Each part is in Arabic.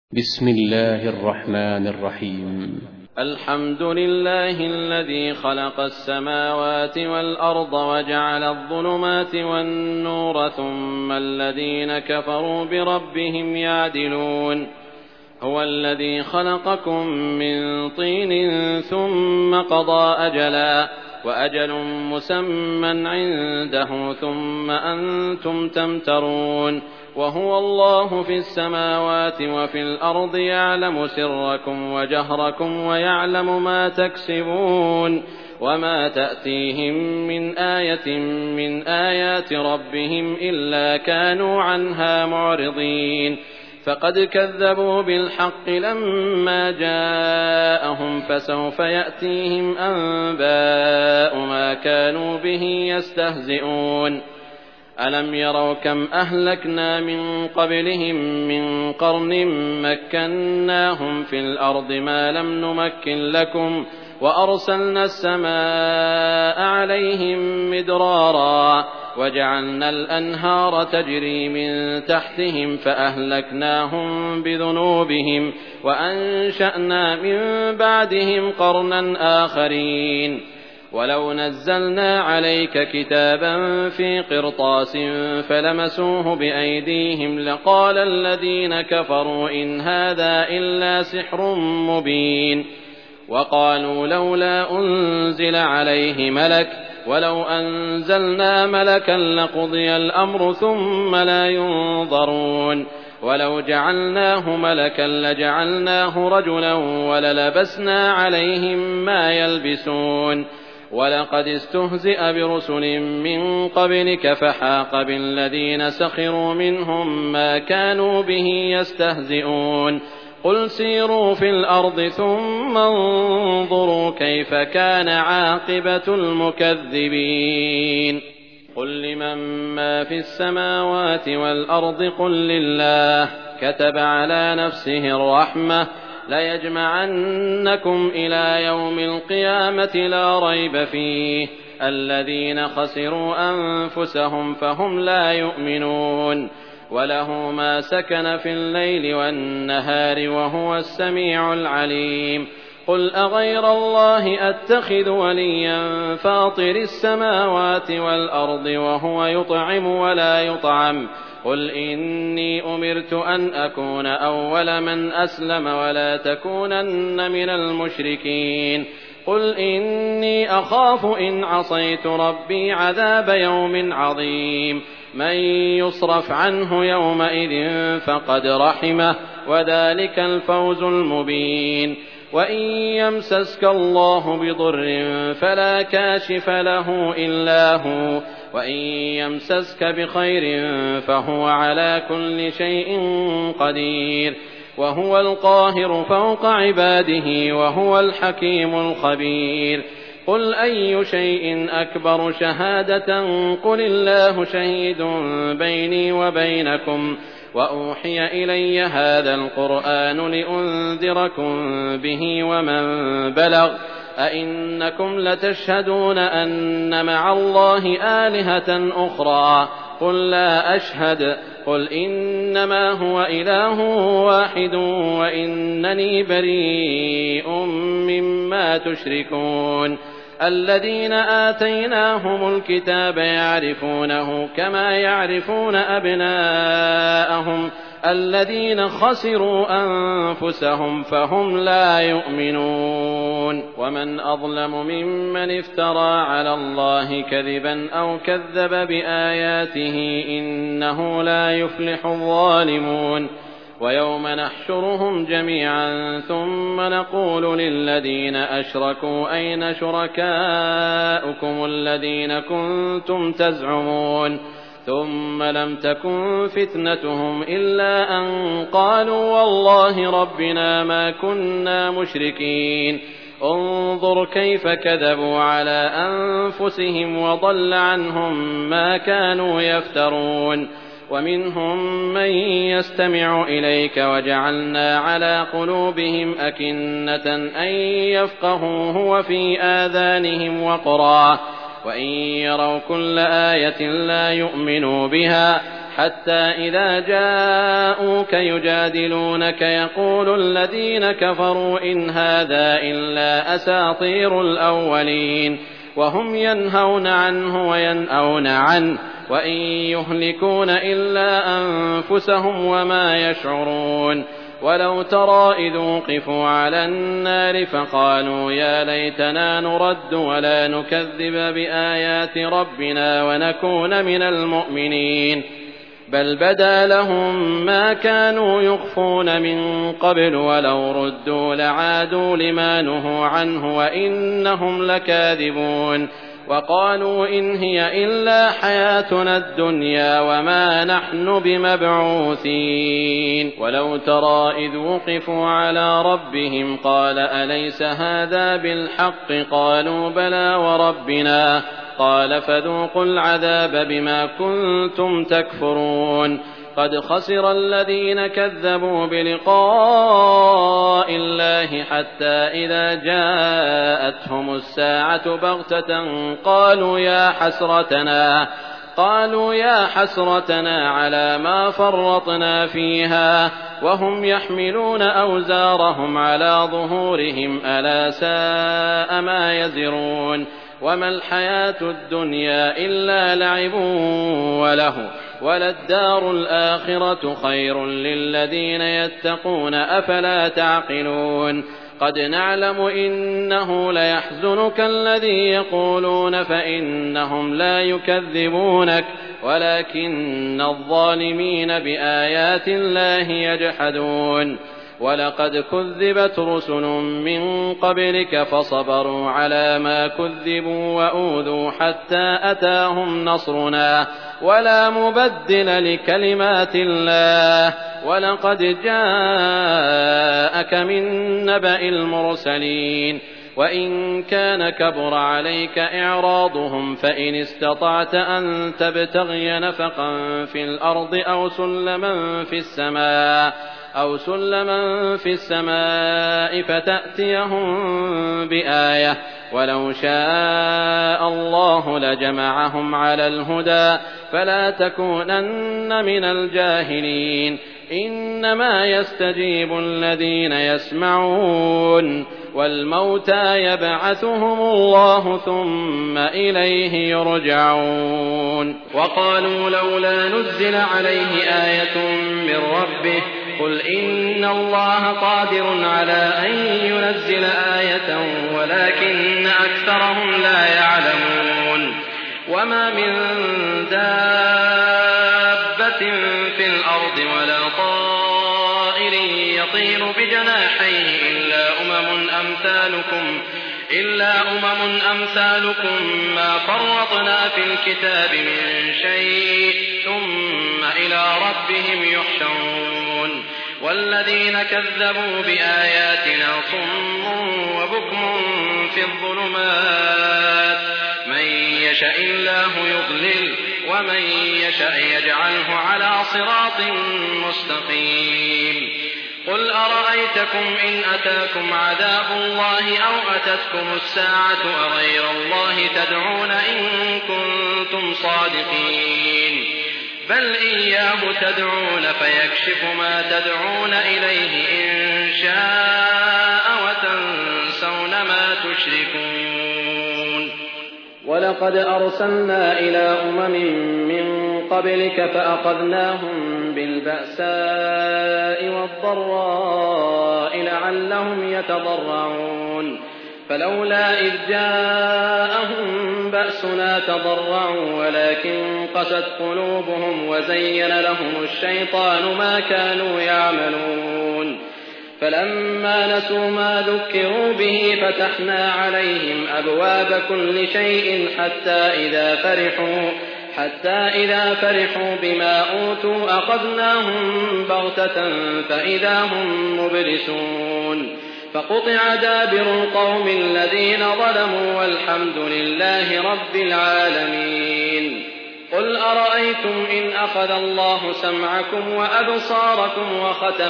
بسم الله الرحمن الرحيم. الحمد لله الذي خلق السماوات والأرض وجعل الظلمات والنور ثم الذين كفروا بربهم يعدلون. هو الذي خلقكم من طين ثم قضى أجلا وأجل مسمى عنده ثم أنتم تمترون. وهو الله في السماوات وفي الأرض يعلم سركم وجهركم ويعلم ما تكسبون. وما تأتيهم من آية من آيات ربهم إلا كانوا عنها معرضين. فقد كذبوا بالحق لما جاءهم فسوف يأتيهم أنباء ما كانوا به يستهزئون. ألم يروا كم أهلكنا من قبلهم من قرن مكناهم في الأرض ما لم نمكن لكم وأرسلنا السماء عليهم مدرارا وجعلنا الأنهار تجري من تحتهم فأهلكناهم بذنوبهم وأنشأنا من بعدهم قرنا آخرين. ولو نزلنا عليك كتابا في قرطاس فلمسوه بأيديهم لقال الذين كفروا إن هذا إلا سحر مبين. وقالوا لولا أنزل عليه ملك ولو أنزلنا ملكا لقضي الأمر ثم لا ينظرون. ولو جعلناه ملكا لجعلناه رجلا وللبسنا عليهم ما يلبسون. ولقد استهزئ برسل من قبلك فحاق بالذين سخروا منهم ما كانوا به يستهزئون. قل سيروا في الأرض ثم انظروا كيف كان عاقبة المكذبين. قل لمن ما في السماوات والأرض قل لله كتب على نفسه الرحمة ليجمعنكم إلى يوم القيامة لا ريب فيه الذين خسروا أنفسهم فهم لا يؤمنون. وله ما سكن في الليل والنهار وهو السميع العليم. قل أغير الله أتخذ وليا فاطر السماوات والأرض وهو يطعم ولا يطعم. قل إني أمرت أن أكون أول من أسلم ولا تكونن من المشركين. قل إني أخاف إن عصيت ربي عذاب يوم عظيم. من يصرف عنه يومئذ فقد رحمه وذلك الفوز المبين. وإن يمسسك الله بضر فلا كاشف له إلا هو وإن يمسسك بخير فهو على كل شيء قدير. وهو القاهر فوق عباده وهو الحكيم الخبير. قل أي شيء أكبر شهادة قل الله شهيد بيني وبينكم وأوحي إلي هذا القرآن لأنذركم به ومن بلغ أئنكم لتشهدون أن مع الله آلهة أخرى قل لا أشهد. قل إنما هو إله واحد وإنني بريء مما تشركون. الذين آتيناهم الكتاب يعرفونه كما يعرفون أبناءهم الذين خسروا أنفسهم فهم لا يؤمنون. ومن أظلم ممن افترى على الله كذبا أو كذب بآياته إنه لا يفلح الظالمون. ويوم نحشرهم جميعا ثم نقول للذين أشركوا أين شركاؤكم الذين كنتم تزعمون. ثم لم تكن فتنتهم إلا أن قالوا والله ربنا ما كنا مشركين. انظر كيف كذبوا على أنفسهم وضل عنهم ما كانوا يفترون. ومنهم من يستمع إليك وجعلنا على قلوبهم أكنة أن يفقهوه وفي آذانهم وقرا وإن يروا كل آية لا يؤمنوا بها حتى إذا جاءوك يجادلونك يقول الذين كفروا إن هذا إلا أساطير الأولين وهم ينهون عنه وينأون عنه وإن يهلكون إلا أنفسهم وما يشعرون ولو ترى إذ وقفوا على النار فقالوا يا ليتنا نرد ولا نكذب بآيات ربنا ونكون من المؤمنين بل بدا لهم ما كانوا يخفون من قبل ولو ردوا لعادوا لما نهوا عنه وإنهم لكاذبون وقالوا إن هي إلا حياتنا الدنيا وما نحن بمبعوثين ولو ترى إذ وقفوا على ربهم قال أليس هذا بالحق قالوا بلى وربنا قال فذوقوا العذاب بما كنتم تكفرون قد خسر الذين كذبوا بلقاء الله حتى إذا جاءتهم الساعة بغتة قالوا يا حسرتنا على ما فرطنا فيها وهم يحملون أوزارهم على ظهورهم ألا ساء ما يزرون وما الحياة الدنيا إلا لعب وله وللدار الآخرة خير للذين يتقون أفلا تعقلون قد نعلم إنه ليحزنك الذي يقولون فإنهم لا يكذبونك ولكن الظالمين بآيات الله يجحدون ولقد كذبت رسل من قبلك فصبروا على ما كذبوا وأوذوا حتى أتاهم نصرنا ولا مبدل لكلمات الله ولقد جاءك من نبأ المرسلين وإن كان كبر عليك إعراضهم فإن استطعت أن تبتغي نفقا في الأرض أو سلما في السماء فتأتيهم بآية ولو شاء الله لجمعهم على الهدى فلا تكونن من الجاهلين إنما يستجيب الذين يسمعون والموتى يبعثهم الله ثم إليه يرجعون وقالوا لولا نزل عليه آية من ربه قل إن الله قادر على أن ينزل آية ولكن أكثرهم لا يعلمون وما من دابة في الأرض ولا طائر يطير بجناحيه إلا أمم أمثالكم ما فرطنا في الكتاب من شيء ثم إلى ربهم يحشرون والذين كذبوا بآياتنا صم وبكم في الظلمات من يشاء الله يضلل ومن يشاء يجعله على صراط مستقيم قل أرأيتكم إن أتاكم عذاب الله أو أتتكم الساعة أغير الله تدعون إن كنتم صادقين بل إياه تدعون فيكشف ما تدعون إليه إن شاء وتنسون ما تشركون ولقد أرسلنا إلى أمم من قبلك فأخذناهم بالبأساء والضراء لعلهم يتضرعون فلولا إذ جاءهم بأسنا تضرعوا ولكن قست قلوبهم وزين لهم الشيطان ما كانوا يعملون فلما نسوا ما ذكروا به فتحنا عليهم أبواب كل شيء حتى إذا فرحوا بما أوتوا أخذناهم بغتة فإذا هم مبلسون فقطع دابر القوم الذين ظلموا والحمد لله رب العالمين قل أرأيتم إن أخذ الله سمعكم وأبصاركم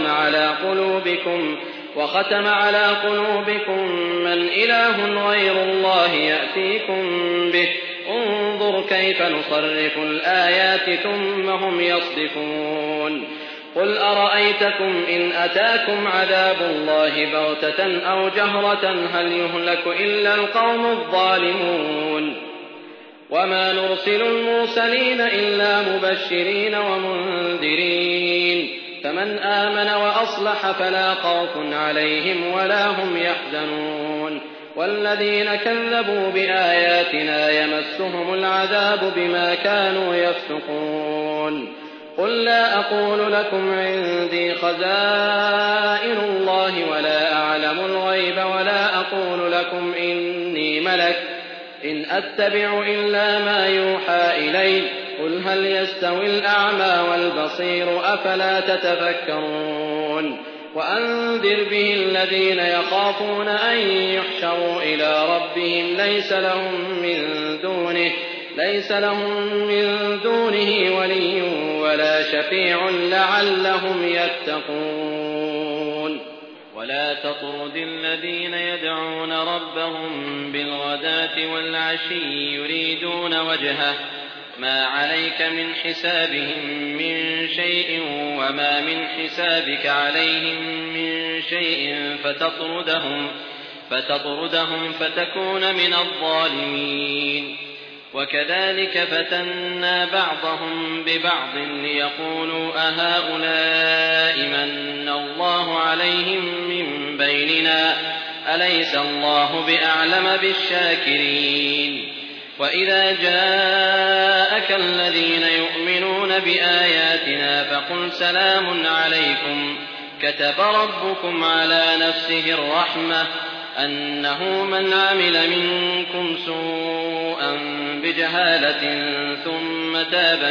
وختم على قلوبكم من إله غير الله يأتيكم به انظر كيف نصرف الآيات ثم هم يصدفون قل أرأيتكم إن أتاكم عذاب الله بغتة أو جهرة هل يهلك إلا القوم الظالمون وما نرسل المرسلين إلا مبشرين ومنذرين فمن آمن وأصلح فلا خوف عليهم ولا هم يحزنون والذين كذبوا بآياتنا يمسهم العذاب بما كانوا يفسقون قل لا أقول لكم عندي خزائن الله ولا أعلم الغيب ولا أقول لكم إني ملك إن أتبع إلا ما يوحى إلي قل هل يستوي الأعمى والبصير أفلا تتفكرون وأنذر به الذين يخافون أن يحشروا إلى ربهم ليس لهم من دونه ولي ولا شفيع لعلهم يتقون ولا تطرد الذين يدعون ربهم بالغداة والعشي يريدون وجهه ما عليك من حسابهم من شيء وما من حسابك عليهم من شيء فتطردهم فتكون من الظالمين وكذلك فتنا بعضهم ببعض ليقولوا أهؤلاء من الله عليهم من بيننا أليس الله بأعلم بالشاكرين وإذا جاءك الذين يؤمنون بآياتنا فقل سلام عليكم كتب ربكم على نفسه الرحمة أنه من عمل منكم سوءا بجهالة ثم تاب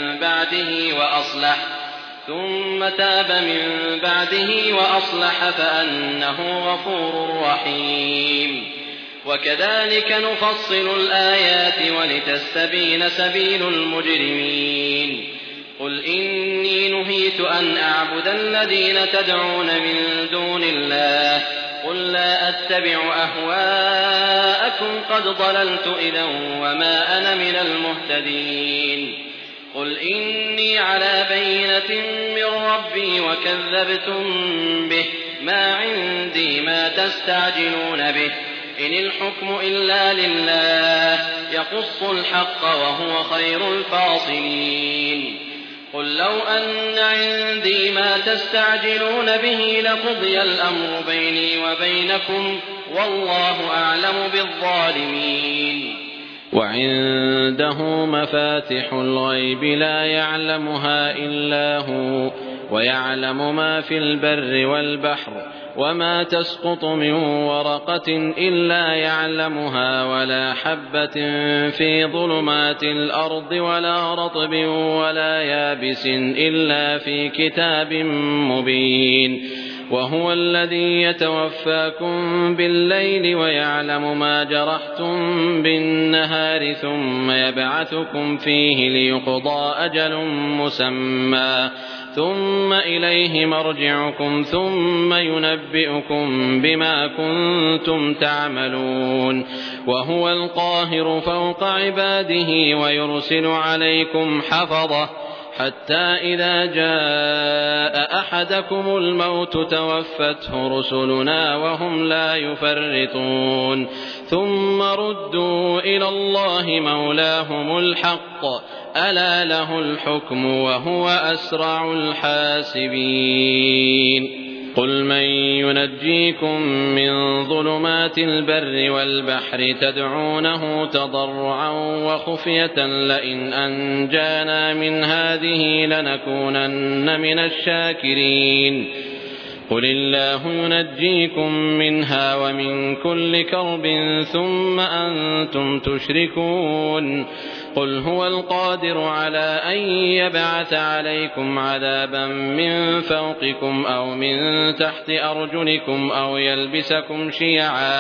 من بعده وأصلح فأنه غفور رحيم وكذلك نفصل الآيات ولتستبين سبيل المجرمين قل إني نهيت أن أعبد الذين تدعون من دون الله قل لا أتبع أهواءكم قد ضللت إذا وما أنا من المهتدين قل إني على بينة من ربي وكذبتم به ما عندي ما تستعجلون به إن الحكم إلا لله يقص الحق وهو خير الفاصلين قل لو أن عندي ما تستعجلون به لقضي الأمر بيني وبينكم والله أعلم بالظالمين وعنده مفاتح الغيب لا يعلمها إلا هو ويعلم ما في البر والبحر وما تسقط من ورقة إلا يعلمها ولا حبة في ظلمات الأرض ولا رطب ولا يابس إلا في كتاب مبين وهو الذي يتوفاكم بالليل ويعلم ما جرحتم بالنهار ثم يبعثكم فيه ليقضى أجل مسمى ثم إليه مرجعكم ثم ينبئكم بما كنتم تعملون وهو القاهر فوق عباده ويرسل عليكم حفظة حتى إذا جاء أحدكم الموت توفته رسلنا وهم لا يفرطون ثم ردوا إلى الله مولاهم الحق ألا له الحكم وهو أسرع الحاسبين قل من ينجيكم من ظلمات البر والبحر تدعونه تضرعا وخفية لئن أنجانا من هذه لنكونن من الشاكرين قل الله ينجيكم منها ومن كل كرب ثم أنتم تشركون قل هو القادر على أن يبعث عليكم عذابا من فوقكم أو من تحت أرجلكم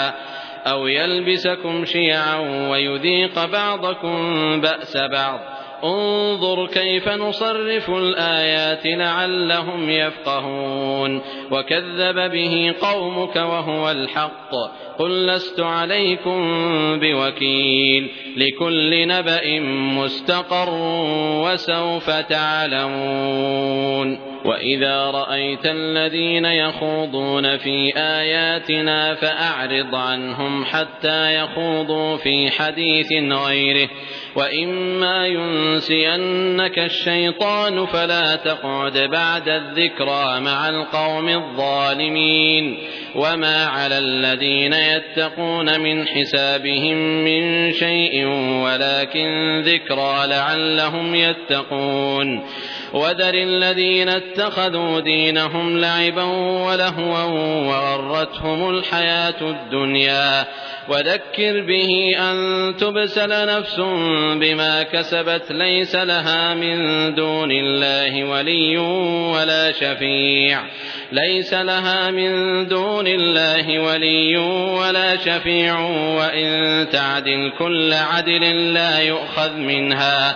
أو يلبسكم شيعا ويذيق بعضكم بأس بعض انظر كيف نصرف الآيات لعلهم يفقهون وكذب به قومك وهو الحق قل لست عليكم بوكيل لكل نبأ مستقر وسوف تعلمون وإذا رأيت الذين يخوضون في آياتنا فأعرض عنهم حتى يخوضوا في حديث غيره وإما ينسينك الشيطان فلا تقعد بعد الذكرى مع القوم الظالمين وما على الذين يتقون من حسابهم من شيء ولكن ذكرى لعلهم يتقون وذر الذين اتخذوا دينهم لعبا ولهوا وغرتهم الحياة الدنيا وذكر به أن تبسل نفس بما كسبت ليس لها من دون الله ولي ولا شفيع وإن تعدل كل عدل لا يؤخذ منها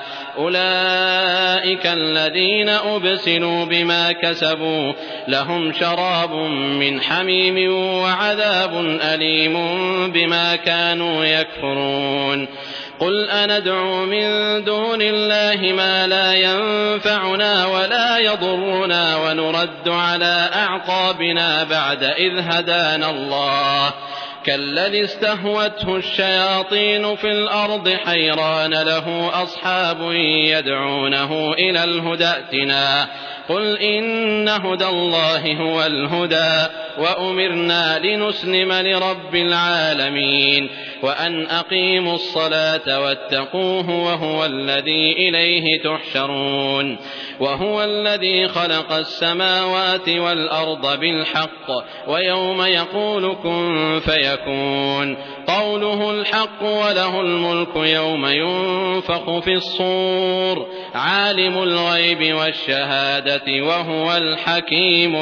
أولئك الذين أبسلوا بما كسبوا لهم شراب من حميم وعذاب أليم بما كانوا يكفرون قل أندعو من دون الله ما لا ينفعنا ولا يضرنا ونرد على أعقابنا بعد إذ هدانا الله كالذي استهوته الشياطين في الأرض حيران له أصحاب يدعونه إلى الهدى ائتنا قل إن هدى الله هو الهدى وأمرنا لنسلم لرب العالمين وأن أقيموا الصلاة واتقوه وهو الذي إليه تحشرون وهو الذي خلق السماوات والأرض بالحق ويوم يقول كن فيكون قوله الحق وله الملك يوم ينفخ في الصور عالم الغيب والشهادة وهو الحكيم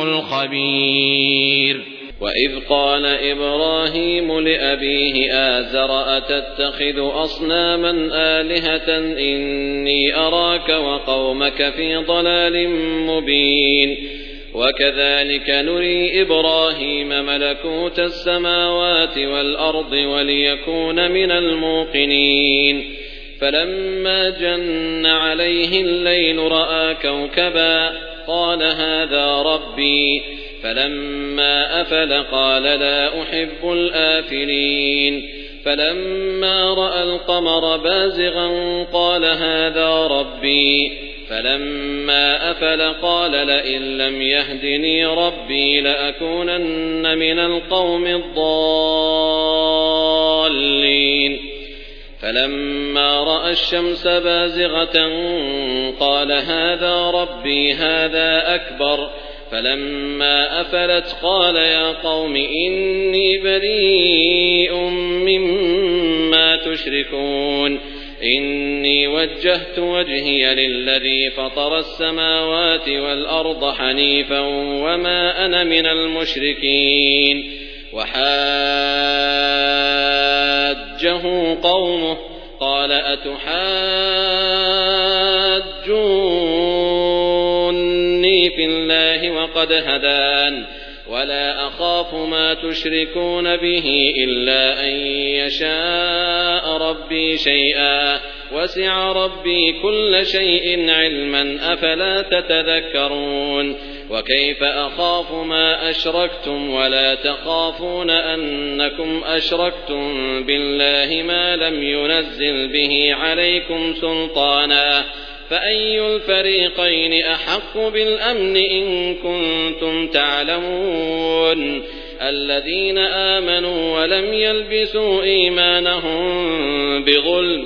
الخبير وإذ قال إبراهيم لأبيه آزر أتتخذ أصناما آلهة إني أراك وقومك في ضلال مبين وكذلك نري إبراهيم ملكوت السماوات والأرض وليكون من الموقنين فلما جن عليه الليل رأى كوكبا قال هذا ربي فلما أفل قال لا أحب الآفلين فلما رأى القمر بازغا قال هذا ربي فلما أفل قال لئن لم يهدني ربي لأكونن من القوم الضالين فلما رأى الشمس بازغة قال هذا ربي هذا أكبر فلما أفلت قال يا قوم إني بريء مما تشركون إني وجهت وجهي للذي فطر السماوات والأرض حنيفا وما أنا من المشركين وحاجه قومه قال أتحاجوني في الله وقد هدان ولا أخاف ما تشركون به إلا أن يشاء ربي شيئا وسع ربي كل شيء علما أفلا تتذكرون وكيف أخاف ما أشركتم ولا تخافون أنكم أشركتم بالله ما لم ينزل به عليكم سلطانا فأي الفريقين أحق بالأمن إن كنتم تعلمون الذين آمنوا ولم يلبسوا إيمانهم بظلم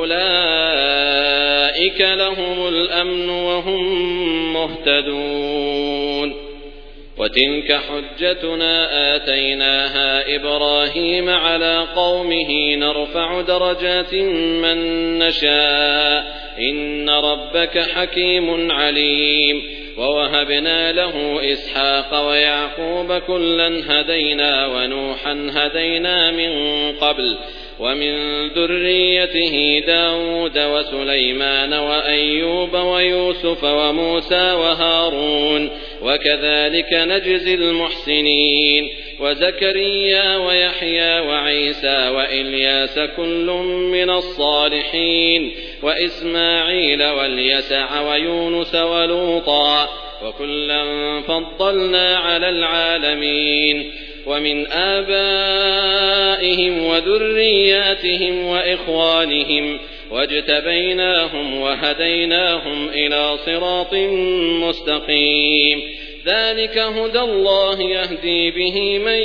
أولئك لهم الأمن وهم مهتدون وتلك حجتنا آتيناها إبراهيم على قومه نرفع درجات من نشاء إن ربك حكيم عليم ووهبنا له إسحاق ويعقوب كلا هدينا ونوحا هدينا من قبل ومن ذريته داود وسليمان وأيوب ويوسف وموسى وهارون وكذلك نجزي المحسنين وزكريا ويحيى وعيسى وإلياس كل من الصالحين وإسماعيل واليسع ويونس ولوطا وكلا فضلنا على العالمين ومن آبائهم وذرياتهم وإخوانهم واجتبيناهم وهديناهم إلى صراط مستقيم ذلك هدى الله يهدي به من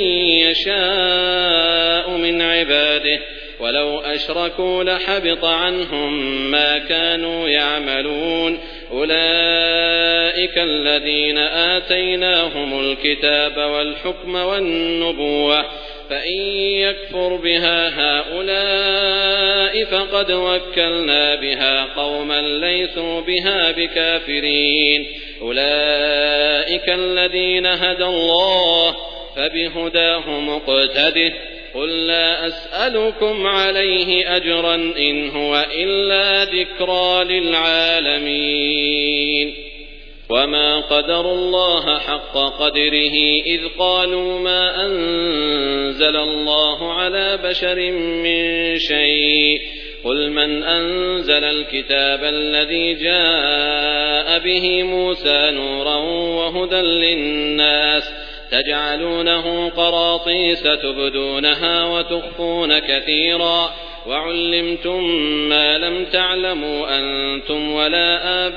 يشاء من عباده ولو أشركوا لحبط عنهم ما كانوا يعملون أولئك الذين آتيناهم الكتاب والحكم والنبوة فإن يكفر بها هؤلاء فقد وكلنا بها قوما ليسوا بها بكافرين أولئك الذين هدى الله فبهداه مقتده قل لا أسألكم عليه أجرا إن هو إلا ذكرى للعالمين وما قدروا الله حق قدره إذ قالوا ما أنزل الله على بشر من شيء قل من أنزل الكتاب الذي جاء به موسى نورا وهدى للناس تجعلونه قراطيس تبدونها وتخفون كثيرا وعلمتم ما لم تعلموا أنتم ولا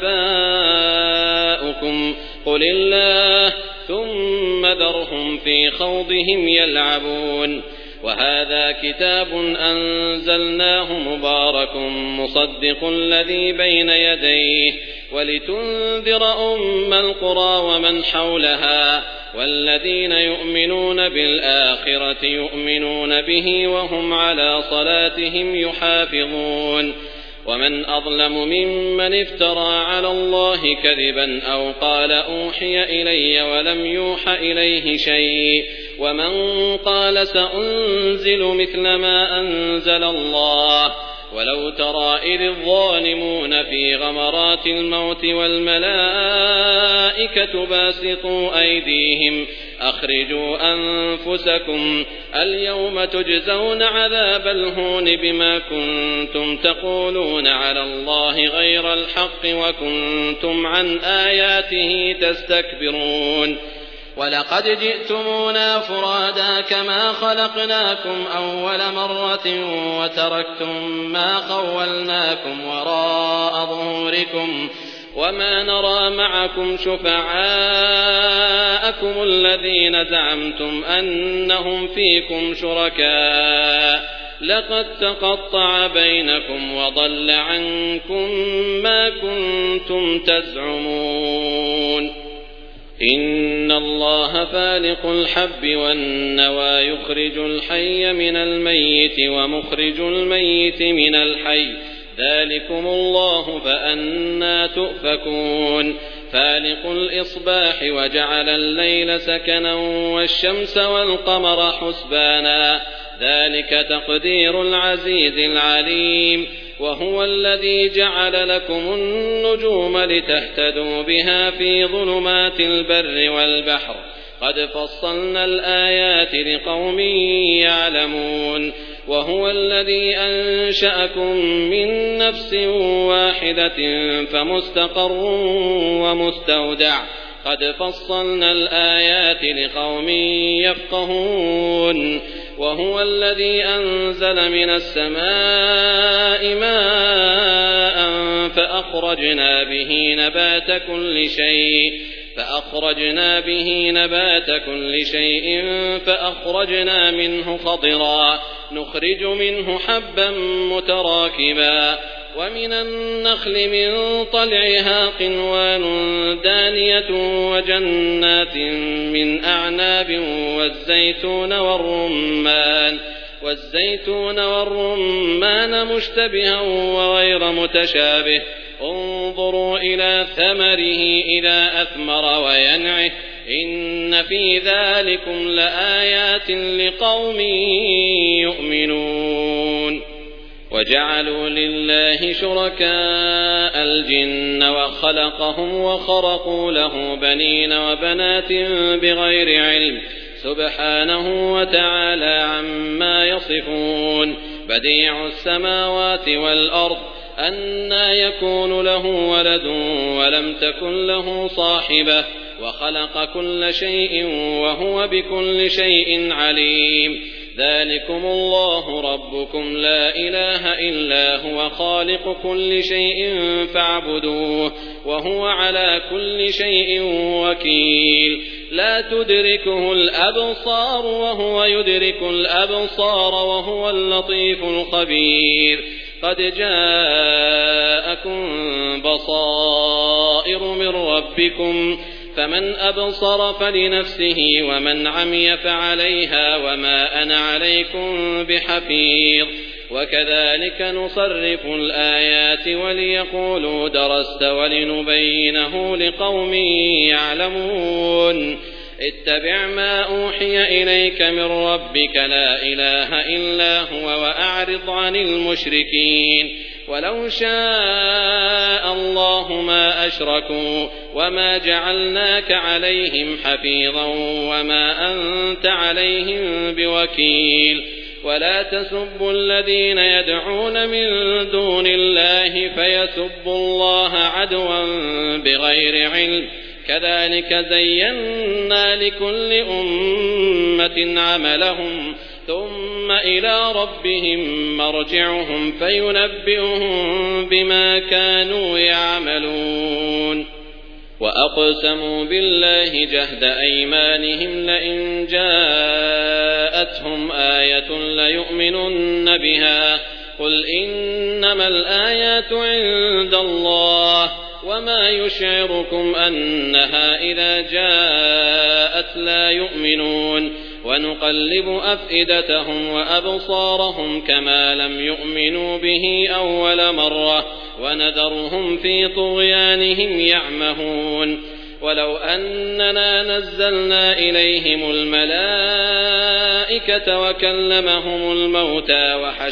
آباؤكم قل الله ثم ذرهم في خوضهم يلعبون وهذا كتاب أنزلناه مبارك مصدق الذي بين يديه ولتنذر أم القرى ومن حولها والذين يؤمنون بالآخرة يؤمنون به وهم على صلاتهم يحافظون ومن أظلم ممن افترى على الله كذبا أو قال أوحي إلي ولم يوح إليه شيء ومن قال سأنزل مثل ما أنزل الله ولو ترى إذ الظالمون في غمرات الموت والملائكة باسطوا أيديهم أخرجوا أنفسكم اليوم تجزون عذاب الهون بما كنتم تقولون على الله غير الحق وكنتم عن آياته تستكبرون ولقد جئتمونا فرادا كما خلقناكم أول مرة وتركتم ما خولناكم وراء ظهوركم وما نرى معكم شفعاءكم الذين زعمتم أنهم فيكم شركاء لقد تقطع بينكم وضل عنكم ما كنتم تزعمون إن الله فالق الحب والنوى يخرج الحي من الميت ومخرج الميت من الحي ذلكم الله فأنى تؤفكون فالق الإصباح وجعل الليل سكنا والشمس والقمر حسبانا ذلك تقدير العزيز العليم وهو الذي جعل لكم النجوم لتهتدوا بها في ظلمات البر والبحر قد فصلنا الآيات لقوم يعلمون وهو الذي أنشأكم من نفس واحدة فمستقر ومستودع قد فصلنا الآيات لقوم يفقهون وهو الذي أنزل من السماء ماء فأخرجنا به نبات كل شيء فأخرجنا منه خضرا نخرج منه حبا متراكبا ومن النخل من طلعها قنوان دانية وجنات من أعناب والزيتون والرمان مشتبها وغير متشابه انظروا إلى ثمره إذا أثمر وينعه إن في ذلكم لآيات لقوم يؤمنون وجعلوا لله شركاء الجن وخلقهم وخرقوا له بنين وبنات بغير علم سبحانه وتعالى عما يصفون بديع السماوات والأرض أنى يكون له ولد ولم تكن له صاحبة وخلق كل شيء وهو بكل شيء عليم ذلكم الله ربكم لا إله إلا هو خالق كل شيء فاعبدوه وهو على كل شيء وكيل لا تدركه الأبصار وهو يدرك الأبصار وهو اللطيف الخبير قد جاءكم بصائر من ربكم فمن أبصر فلنفسه ومن عمي فعليها وما أنا عليكم بحفيظ وكذلك نصرف الآيات وليقولوا درست ولنبينه لقوم يعلمون اتبع ما أوحي إليك من ربك لا إله إلا هو وأعرض عن المشركين ولو شاء الله ما أشركوا وما جعلناك عليهم حفيظا وما أنت عليهم بوكيل ولا تسبوا الذين يدعون من دون الله فيسبوا الله عدوا بغير علم كذلك زينا لكل أمة عملهم ثم إلى ربهم مرجعهم فينبئهم بما كانوا يعملون وأقسموا بالله جهد أيمانهم لئن جاءتهم آية ليؤمنن بها قل إنما الآيات عند الله وما يشعركم أنها إذا جاءت لا يؤمنون ونقلب أفئدتهم وأبصارهم كما لم يؤمنوا به أول مرة ونذرهم في طغيانهم يعمهون ولو أننا نزلنا إليهم الملائكة وكلمهم الموتى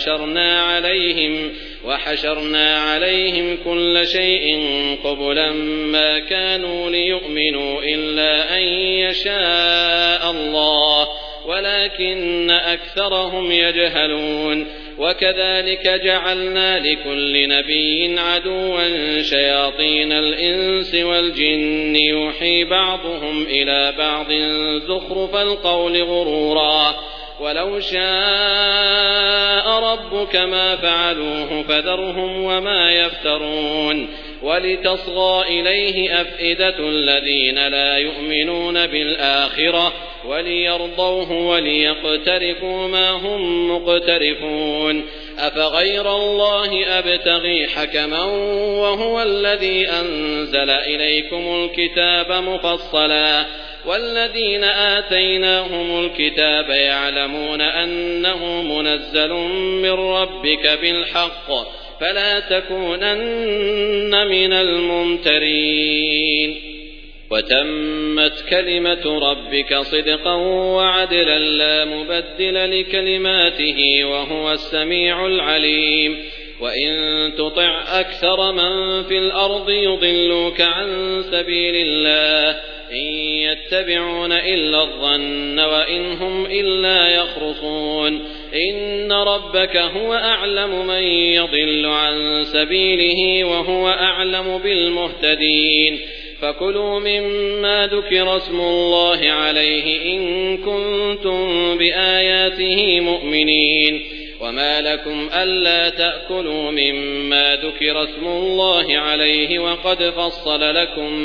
وحشرنا عليهم كل شيء قبلا ما كانوا ليؤمنوا إلا أن يشاء الله ولكن أكثرهم يجهلون وكذلك جعلنا لكل نبي عدوا شياطين الإنس والجن يوحي بعضهم إلى بعض زخرف القول غرورا ولو شاء ربك ما فعلوه فذرهم وما يفترون ولتصغى إليه أفئدة الذين لا يؤمنون بالآخرة وليرضوه وليقترفوا ما هم مقترفون أفغير الله أبتغي حكما وهو الذي أنزل إليكم الكتاب مفصلا والذين آتيناهم الكتاب يعلمون أنه منزل من ربك بالحق فلا تكونن من الممترين وتمت كلمة ربك صدقا وعدلا لا مبدل لكلماته وهو السميع العليم وإن تطع أكثر من في الأرض يضلوك عن سبيل الله إن يتبعون إلا الظن وإن هم إلا يخرصون إن ربك هو أعلم من يضل عن سبيله وهو أعلم بالمهتدين فكلوا مما ذكر اسم الله عليه إن كنتم بآياته مؤمنين وما لكم ألا تأكلوا مما ذكر اسم الله عليه وقد فصل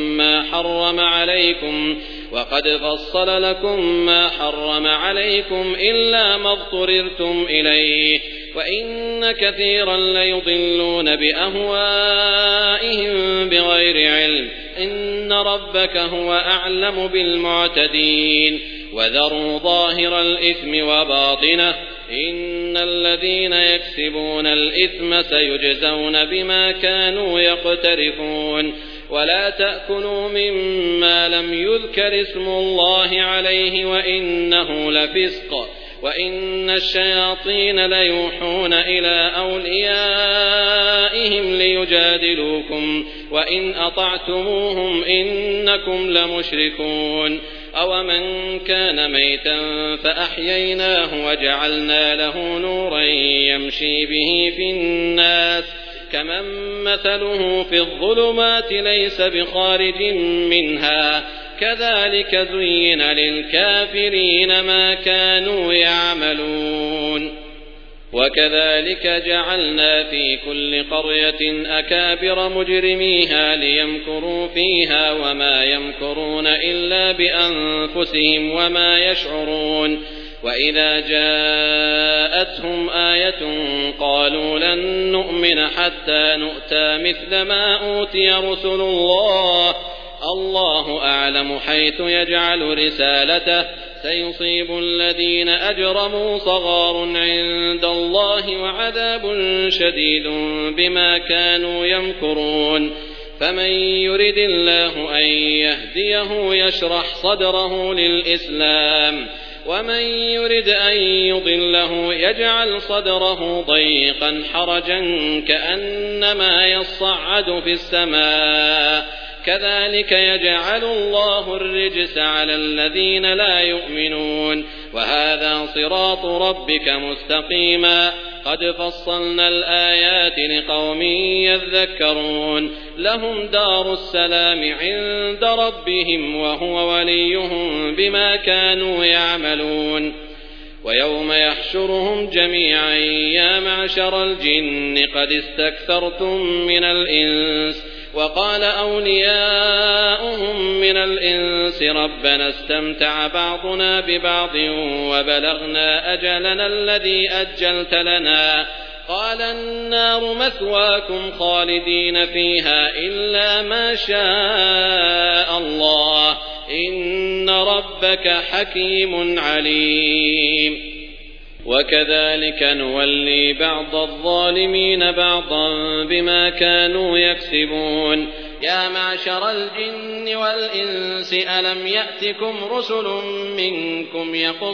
لكم ما حرم عليكم إلا ما اضطررتم إليه وإن كثيرا ليضلون بأهوائهم بغير علم إن ربك هو أعلم بالمعتدين وذروا ظاهر الإثم وباطنه إن الذين يكسبون الإثم سيجزون بما كانوا يقترفون ولا تأكلوا مما لم يذكر اسم الله عليه وإنه لفسق وإن الشياطين ليوحون إلى أوليائهم ليجادلوكم وإن أطعتموهم إنكم لمشركون أومن كان ميتا فأحييناه وجعلنا له نورا يمشي به في الناس كمن مثله في الظلمات ليس بخارج منها كذلك زين للكافرين ما كانوا يعملون وكذلك جعلنا في كل قرية أكابر مجرميها ليمكروا فيها وما يمكرون إلا بأنفسهم وما يشعرون وإذا جاءتهم آية قالوا لن نؤمن حتى نؤتى مثل ما أوتي رسل الله أعلم حيث يجعل رسالته سيصيب الذين أجرموا صغار عند الله وعذاب شديد بما كانوا يمكرون فمن يرد الله أن يهديه يشرح صدره للإسلام ومن يرد أن يضله يجعل صدره ضيقا حرجا كأنما يصعد في السماء كذلك يجعل الله الرجس على الذين لا يؤمنون وهذا صراط ربك مستقيما قد فصلنا الآيات لقوم يذكرون لهم دار السلام عند ربهم وهو وليهم بما كانوا يعملون ويوم يحشرهم جميعا يا معشر الجن قد استكثرتم من الإنس وقال أولياؤهم من الإنس ربنا استمتع بعضنا ببعض وبلغنا أجلنا الذي أجلت لنا قال النار مثواكم خالدين فيها إلا ما شاء الله إن ربك حكيم عليم وكذلك نولي بعض الظالمين بعضا بما كانوا يكسبون يا معشر الجن والإنس ألم يأتكم رسل منكم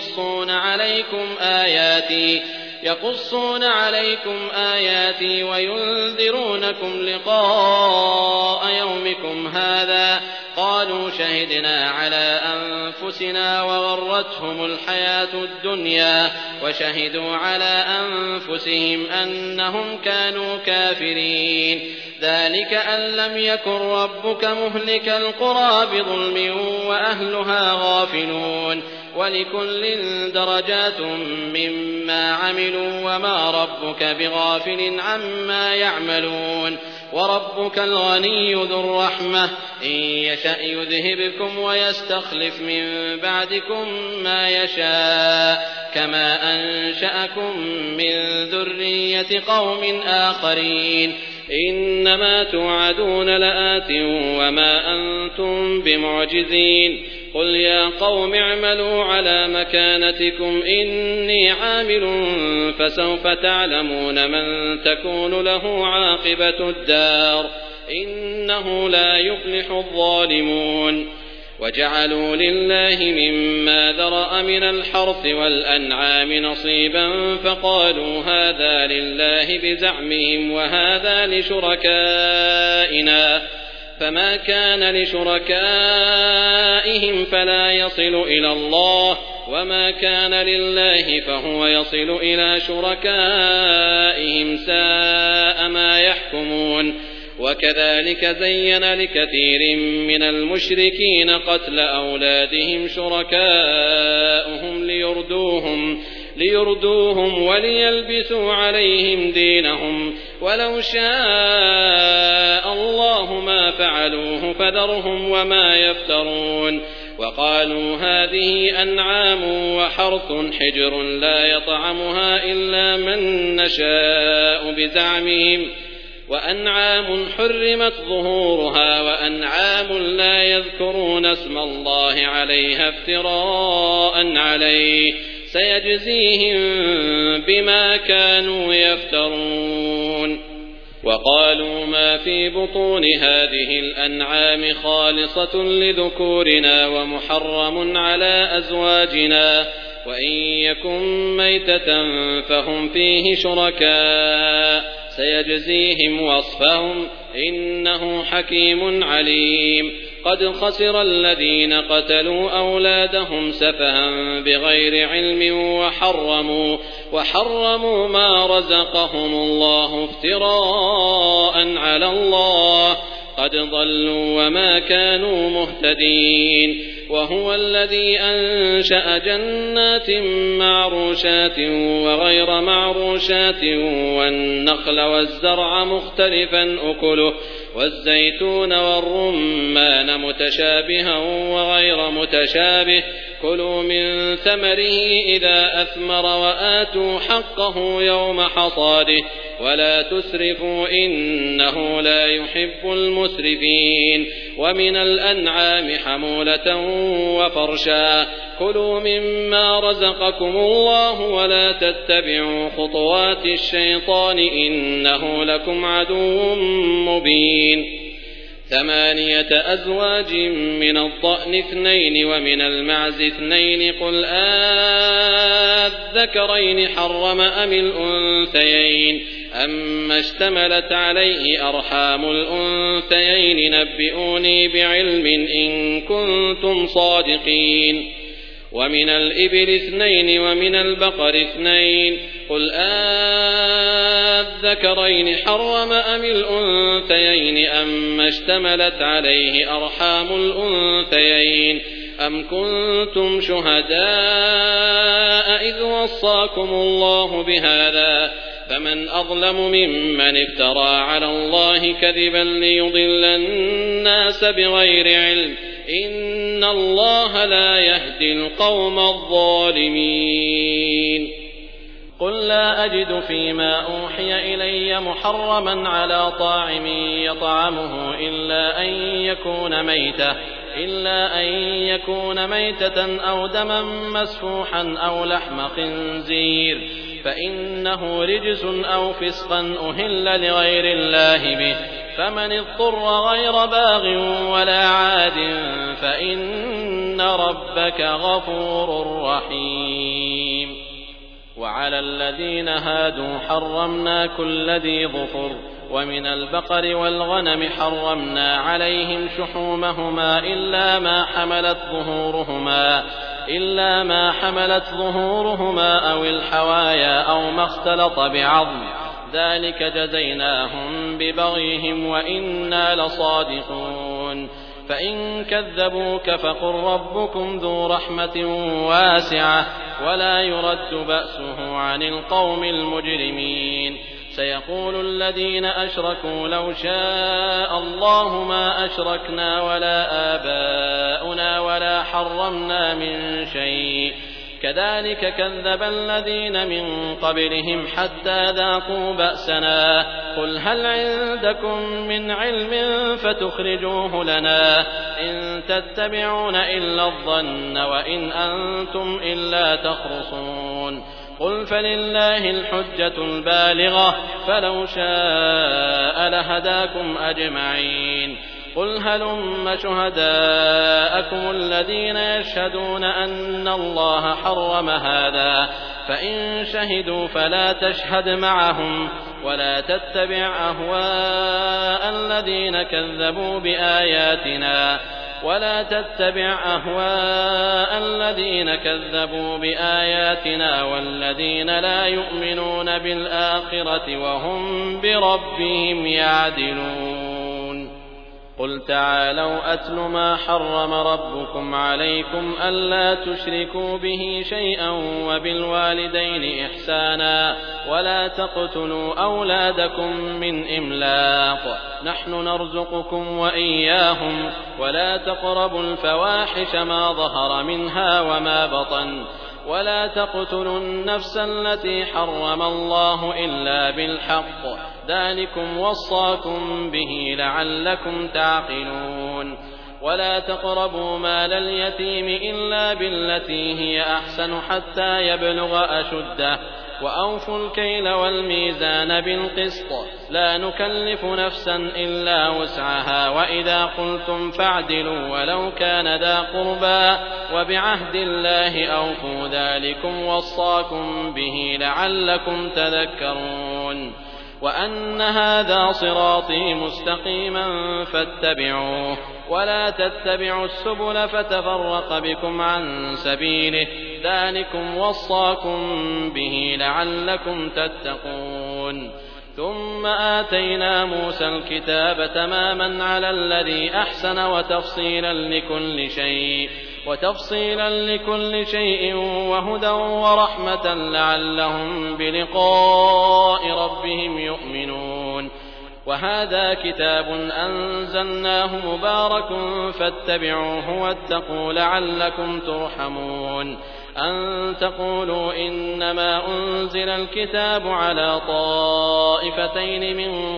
يقصون عليكم آياتي وينذرونكم لقاء يومكم هذا قالوا شهدنا على أنفسنا وغرتهم الحياة الدنيا وشهدوا على أنفسهم أنهم كانوا كافرين ذلك أن لم يكن ربك مهلك القرى بظلم وأهلها غافلون ولكل درجات مما عملوا وما ربك بغافل عما يعملون وربك الغني ذو الرحمة إن يشأ يذهبكم ويستخلف من بعدكم ما يشاء كما أنشأكم من ذرية قوم آخرين إنما توعدون لآت وما أنتم بمعجزين قل يا قوم اعملوا على مكانتكم إني عامل فسوف تعلمون من تكون له عاقبة الدار إنه لا يفلح الظالمون وجعلوا لله مما ذرأ من الحرث والأنعام نصيبا فقالوا هذا لله بزعمهم وهذا لشركائنا فما كان لشركائهم فلا يصل إلى الله وما كان لله فهو يصل إلى شركائهم ساء ما يحكمون وكذلك زين لكثير من المشركين قتل أولادهم شركاؤهم ليردوهم وليلبسوا عليهم دينهم ولو شاء الله ما فعلوه فذرهم وما يفترون وقالوا هذه أنعام وحرث حجر لا يطعمها إلا من نشاء بزعمهم وأنعام حرمت ظهورها وأنعام لا يذكرون اسم الله عليها افتراء عليه سيجزيهم بما كانوا يفترون وقالوا ما في بطون هذه الأنعام خالصة لذكورنا ومحرم على أزواجنا وإن يكن ميتة فهم فيه شركاء سيجزيهم وصفهم إنه حكيم عليم قد خسر الذين قتلوا أولادهم سفها بغير علم وحرموا ما رزقهم الله افتراء على الله قد ضلوا وما كانوا مهتدين وهو الذي أنشأ جنات معروشات وغير معروشات والنخل والزرع مختلفا أكله والزيتون والرمان متشابها وغير متشابه كلوا من ثمره إذا أثمر وآتوا حقه يوم حصاده ولا تسرفوا إنه لا يحب المسرفين ومن الأنعام حمولة وفرشا كلوا مما رزقكم الله ولا تتبعوا خطوات الشيطان إنه لكم عدو مبين 8 أزواج من الضأن 2 ومن المعز 2 قل الذكرين حرم أم الأنثيين أما اشتملت عليه أرحام الأنثيين نبئوني بعلم إن كنتم صادقين ومن الإبل 2 ومن البقر 2 قل الذكرين حرم أم الأنثيين أما اشتملت عليه أرحام الأنثيين أم كنتم شهداء إذ وصاكم الله بهذا فمن أظلم ممن افترى على الله كذبا ليضل الناس بغير علم إن الله لا يهدي القوم الظالمين قل لا أجد فيما أوحي إلي محرما على طاعم يطعمه إلا أن يكون ميتة أو دما مسفوحا أو لحم خنزير فإنه رجس أو فسقا أهل لغير الله به فمن اضطر غير باغ ولا عاد فإن ربك غفور رحيم وعلى الذين هادوا حرمنا كل ذي ظفر ومن البقر والغنم حرمنا عليهم شحومهما إلا ما حملت ظهورهما أو الحوايا أو ما اختلط بعظم ذلك جزيناهم ببغيهم وإنا لصادقون فإن كذبوك فقل ربكم ذو رحمة واسعة ولا يرد بأسه عن القوم المجرمين سيقول الذين أشركوا لو شاء الله ما أشركنا ولا آباؤنا ولا حرمنا من شيء كذلك كذب الذين من قبلهم حتى ذاقوا بأسنا قل هل عندكم من علم فتخرجوه لنا إن تتبعون إلا الظن وإن أنتم إلا تخرصون قل فلله الحجة البالغة فلو شاء لهداكم أجمعين قل هلم شهداءكم الذين يشهدون أن الله حرم هذا فإن شهدوا فلا تشهد معهم ولا تتبع أهواء الذين كذبوا بآياتنا والذين لا يؤمنون بالآخرة وهم بربهم يعدلون قل تعالوا أتل ما حرم ربكم عليكم ألا تشركوا به شيئا وبالوالدين إحسانا ولا تقتلوا أولادكم من إملاق نحن نرزقكم وإياهم ولا تقربوا الفواحش ما ظهر منها وما بطن ولا تقتلوا النفس التي حرم الله إلا بالحق ذلكم وصاكم به لعلكم تعقلون ولا تقربوا مال اليتيم إلا بالتي هي أحسن حتى يبلغ أشده وأوفوا الكيل والميزان بالقسط لا نكلف نفسا إلا وسعها وإذا قلتم فاعدلوا ولو كان ذا قربى وبعهد الله أوفوا ذلكم وصاكم به لعلكم تذكرون وأن هذا صراطي مستقيما فاتبعوه ولا تتبعوا السبل فتفرق بكم عن سبيله ذلكم وصاكم به لعلكم تتقون ثم آتينا موسى الكتاب تماما على الذي أحسن وتفصيلا لكل شيء وهدى ورحمة لعلهم بلقاء ربهم يؤمنون وهذا كتاب أنزلناه مبارك فاتبعوه واتقوا لعلكم ترحمون أن تقولوا إنما أنزل الكتاب على طائفتين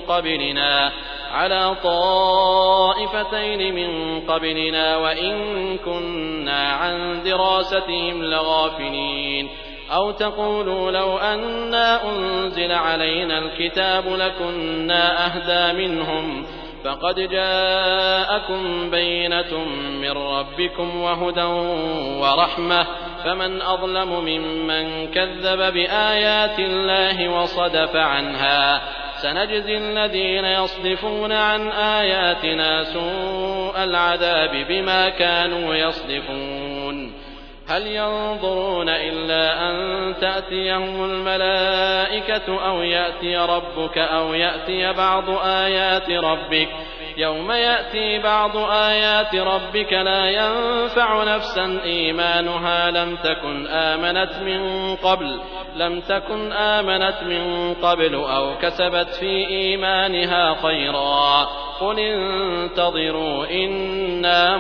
من قبلنا وإن كنا عن دراستهم لغافلين أو تقولوا لو أنا أنزل علينا الكتاب لكنا أهدى منهم فقد جاءكم بينة من ربكم وهدى ورحمة فمن أظلم ممن كذب بآيات الله وصدف عنها سنجزي الذين يصدفون عن آياتنا سوء العذاب بما كانوا يصدفون هل ينظرون إلا أن تأتيهم الملائكة أو يأتي ربك أو يأتي بعض آيات ربك يوم يأتي بعض آيات ربك لا ينفع نفسا إيمانها لم تكن آمنت من قبل أو كسبت في إيمانها خيرا قل انتظروا إنا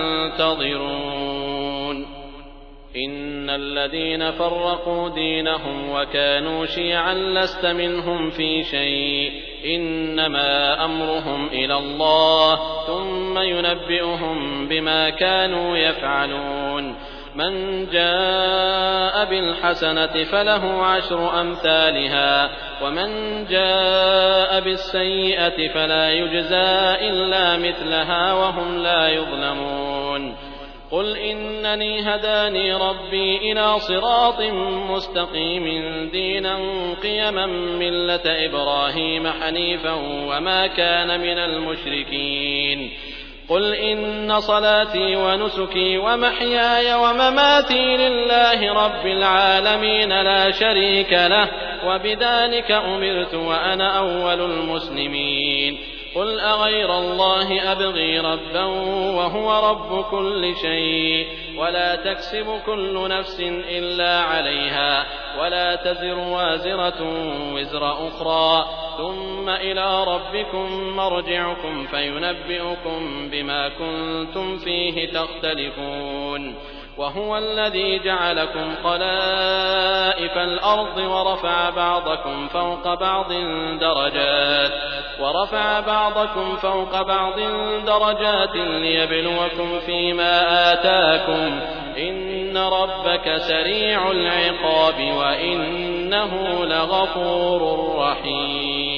منتظرون إن الذين فرقوا دينهم وكانوا شيعا لست منهم في شيء إنما أمرهم إلى الله ثم ينبئهم بما كانوا يفعلون من جاء بالحسنة فله 10 أمثالها ومن جاء بالسيئة فلا يجزى إلا مثلها وهم لا يظلمون قل إنني هداني ربي إلى صراط مستقيم دينا قيما ملة إبراهيم حنيفا وما كان من المشركين قل إن صلاتي ونسكي ومحياي ومماتي لله رب العالمين لا شريك له وبذلك أمرت وأنا أول المسلمين قل أغير الله أبغي ربا وهو رب كل شيء ولا تكسب كل نفس إلا عليها ولا تزر وازرة وزر أخرى ثم إلى ربكم مرجعكم فينبئكم بما كنتم فيه تختلفون وهو الذي جعلكم خلائف الأرض ورفع بعضكم فوق بعض درجات ليبلوكم فيما آتاكم إن ربك سريع العقاب وإنه لغفور رحيم